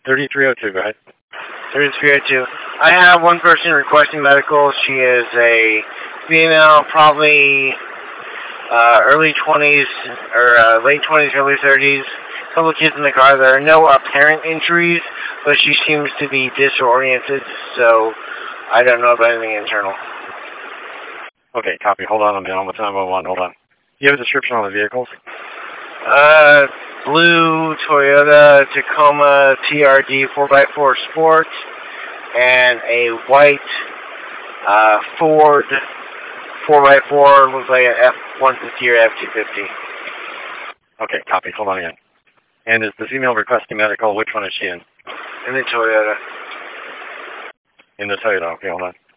3302, go ahead. 3302. I have one person requesting medical. She is a female, probably early 20s, or late 20s, early 30s. A couple of kids in the car. There are no apparent injuries, but she seems to be disoriented, so I don't know about anything internal. Okay, copy. Hold on, I'm down with 911. Hold on. Do you have a description on the vehicles? Blue Toyota Tacoma TRD 4x4 Sport and a white Ford 4x4, looks like an F-150 or F-250. Okay, copy. Hold on again. And is the female requesting medical? Which one is she in? In the Toyota. In the Toyota. Okay, hold on.